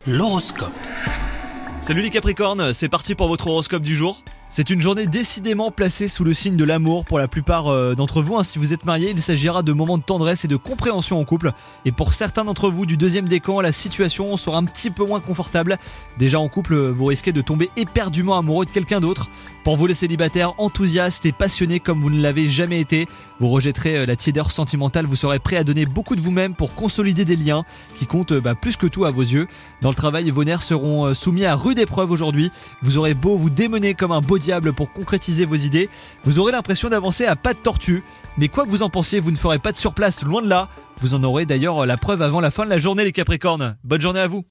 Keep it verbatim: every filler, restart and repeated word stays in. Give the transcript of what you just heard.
L'horoscope. Salut les Capricornes, c'est parti pour votre horoscope du jour. C'est une journée décidément placée sous le signe de l'amour pour la plupart euh, d'entre vous. Hein, si vous êtes mariés, il s'agira de moments de tendresse et de compréhension en couple. Et pour certains d'entre vous du deuxième décan, la situation sera un petit peu moins confortable. Déjà en couple, vous risquez de tomber éperdument amoureux de quelqu'un d'autre. Pour vous les célibataires, enthousiastes et passionnés comme vous ne l'avez jamais été, vous rejetterez la tiédeur sentimentale, vous serez prêt à donner beaucoup de vous-même pour consolider des liens qui comptent bah, plus que tout à vos yeux. Dans le travail, vos nerfs seront soumis à rude épreuve aujourd'hui. Vous aurez beau vous démener comme un beau diable pour concrétiser vos idées, vous aurez l'impression d'avancer à pas de tortue. Mais quoi que vous en pensiez, vous ne ferez pas de surplace, loin de là. Vous en aurez d'ailleurs la preuve avant la fin de la journée les Capricornes. Bonne journée à vous.